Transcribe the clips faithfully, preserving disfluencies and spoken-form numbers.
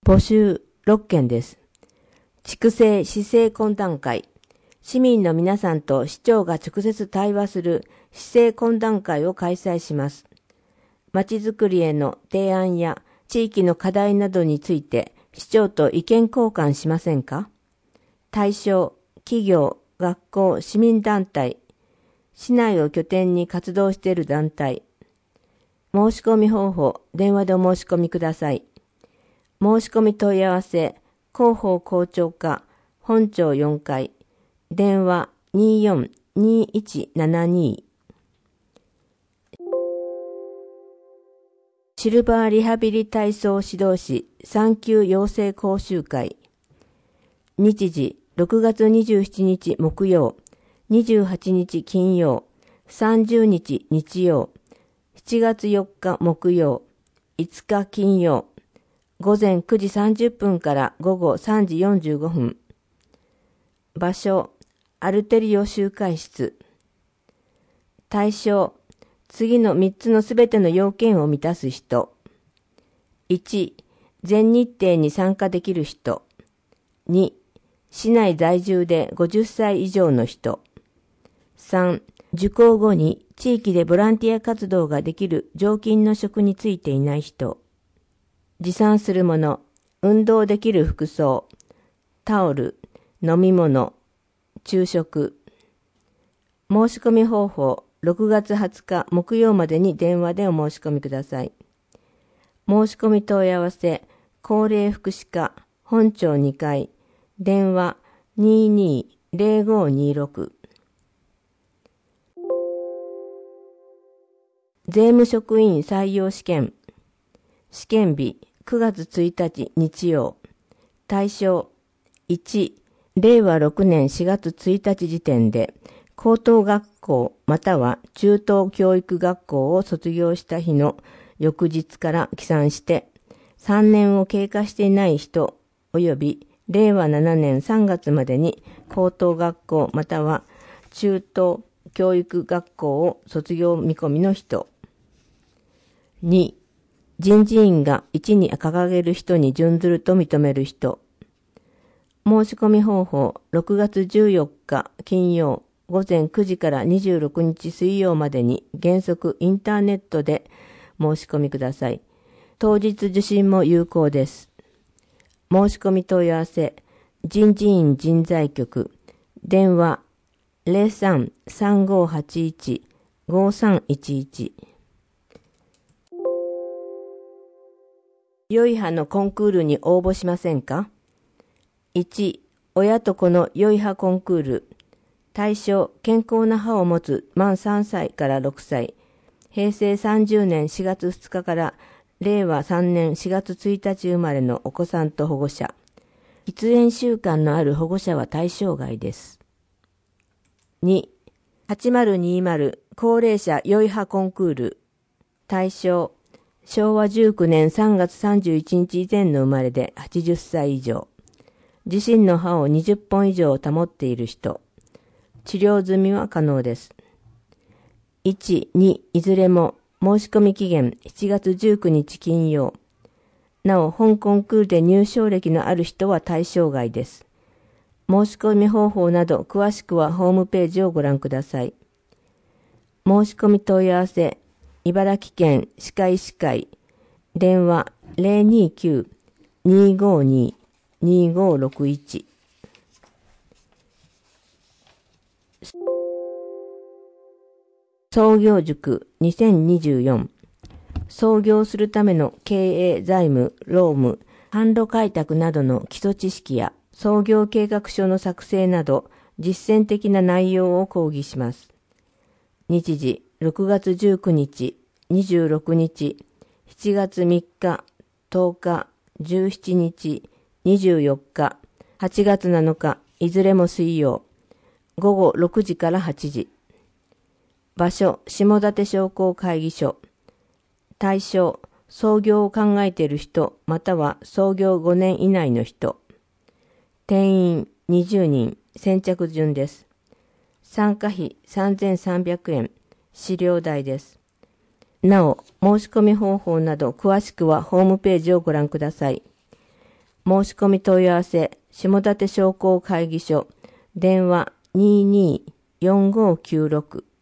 募集ろっけんです。筑西市政懇談会。市民の皆さんと市長が直接対話する市政懇談会を開催します。まちづくりへの提案や地域の課題などについて市長と意見交換しませんか？対象、企業、学校、市民団体、市内を拠点に活動している団体。申し込み方法、電話でお申し込みください。申し込み問い合わせ、広報校長課、本町よんかい、電話 にーよんにーいちななに。シルバーリハビリ体操指導士産休養成講習会。日時ろくがつにじゅうしちにち木曜、にじゅうはちにち金曜、さんじゅうにち日曜、しちがつよっか木曜、いつか金曜、午前くじさんじゅっぷんから午後さんじよんじゅうごふん。場所、アルテリオ集会室。対象、次のみっつのすべての要件を満たす人。いち、全日程に参加できる人。に、市内在住でごじゅっさい以上の人。さん、受講後に地域でボランティア活動ができる常勤の職についていない人。持参するもの、運動できる服装、タオル、飲み物、昼食。申し込み方法、ろくがつはつか木曜までに電話でお申し込みください。申し込み問い合わせ、高齢福祉課、本町にかい、電話 にーにーぜろごにーろく。税務職員採用試験。試験日くがつついたち日曜。対象いち、れいわろくねんしがつついたち時点で高等学校または中等教育学校を卒業した日の翌日から起算してさんねんを経過していない人及びれいわななねんさんがつまでに高等学校または中等教育学校を卒業見込みの人。に、人事院がいちに掲げる人に準ずると認める人。申し込み方法、ろくがつじゅうよっか金曜午前くじからにじゅうろくにち水曜までに原則インターネットで申し込みください。当日受信も有効です。申し込み問い合わせ、人事院人材局、電話 ゼロさん さんごはちいち ごさんいちいち。良い歯のコンクールに応募しませんか？いち、親と子の良い歯コンクール。対象、健康な歯を持つ満さんさいからろくさい。へいせいさんじゅうねんしがつふつかかられいわさんねんしがつついたち生まれのお子さんと保護者。喫煙習慣のある保護者は対象外です。に、はちまるにーまる高齢者良い歯コンクール。対象、しょうわじゅうきゅうねんさんがつさんじゅういちにち以前の生まれではちじゅっさい以上。自身の歯をにじゅっぽん以上保っている人。治療済みは可能です。いち、に、いずれも申し込み期限しちがつじゅうくにち金曜。なお、本コンクールで入賞歴のある人は対象外です。申し込み方法など詳しくはホームページをご覧ください。申し込み問い合わせ、茨城県歯科医師会、電話 ゼロにきゅう にーごにー にーごろくいち。創業塾にせんにじゅうよん。創業するための経営、財務、労務、販路開拓などの基礎知識や創業計画書の作成など実践的な内容を講義します。日時ろくがつじゅうくにち、にじゅうろくにち、しちがつみっか、とおか、じゅうしちにち、にじゅうよっか、はちがつなのか、いずれも水曜、ごごろくじからはちじ。場所、下館商工会議所。対象、創業を考えている人、または創業ごねん以内の人。定員にじゅうにん、先着順です。参加費さんぜんさんびゃくえん、資料代です。なお、申し込み方法など詳しくはホームページをご覧ください。 申し込み問い合わせ、下館商工会議所、電話 にーにーよんごーきゅうろく。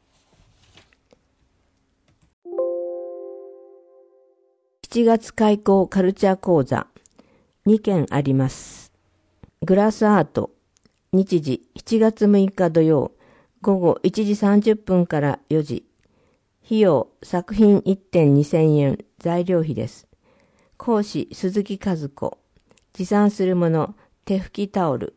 しちがつ開講カルチャー講座にけんあります。グラスアート、日時しちがつむいか土曜、午後いちじさんじゅっぷんからよじ。費用、作品いってんにせんえん、材料費です。講師、鈴木和子。持参するもの、手拭きタオル。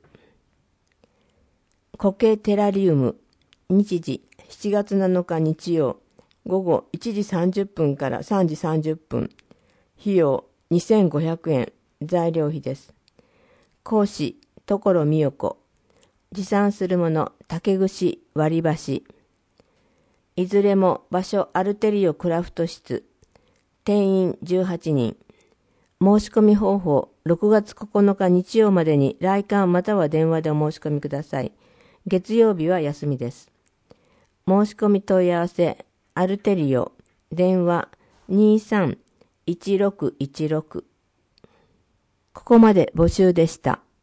苔テラリウム、日時しちがつなのか日曜、午後いちじさんじゅっぷんからさんじさんじゅっぷん。費用にせんごひゃくえん、材料費です。講師、所美代子。持参するもの、竹串、割り箸。いずれも場所アルテリオクラフト室。定員じゅうはちにん。申し込み方法、ろくがつここのか日曜までに来館または電話でお申し込みください。月曜日は休みです。申し込み問い合わせ、アルテリオ、電話にさんいちろくいちろく。ここまで募集でした。